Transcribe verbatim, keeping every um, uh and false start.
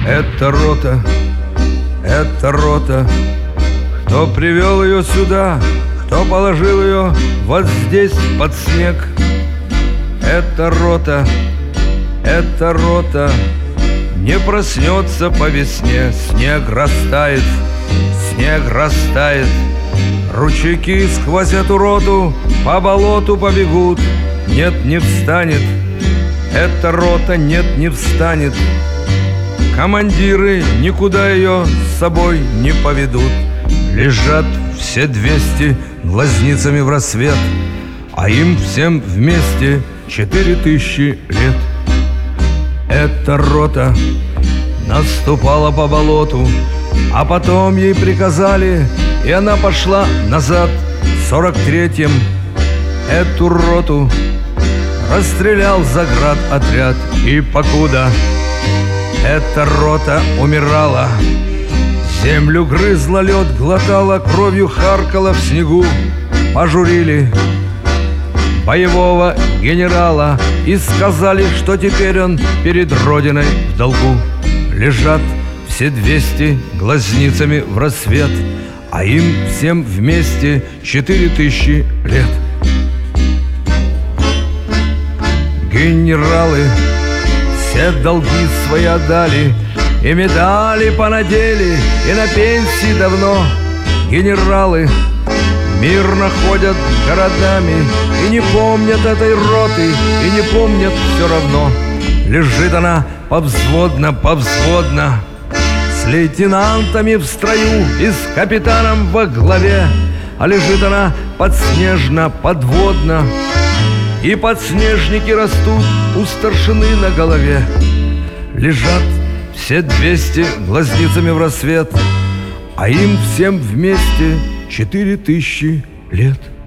Это рота, это рота. Кто привел ее сюда, кто положил ее вот здесь под снег? Это рота, это рота. Не проснется по весне. Снег растает, снег растает. Ручейки сквозь эту роту по болоту побегут. Нет, не встанет. Эта рота, нет, не встанет. Командиры никуда ее с собой не поведут. Лежат все двести глазницами в рассвет, а им всем вместе четыре тысячи лет. Эта рота наступала по болоту, а потом ей приказали, и она пошла назад. В сорок третьем эту роту расстрелял заградотряд. И покуда эта рота умирала, землю грызла, лед глотала, кровью харкала в снегу, пожурили боевого генерала и сказали, что теперь он перед Родиной в долгу. Лежат все двести глазницами в рассвет, а им всем вместе четыре тысячи лет. Генералы все долги свои отдали, и медали понадели, и на пенсии давно. Генералы мирно ходят городами и не помнят этой роты, и не помнят все равно. Лежит она повзводно, повзводно, с лейтенантами в строю и с капитаном во главе. А лежит она подснежно, подводно, и подснежники растут у старшины на голове. Лежат все двести глазницами в рассвет, а им всем вместе четыре тысячи лет.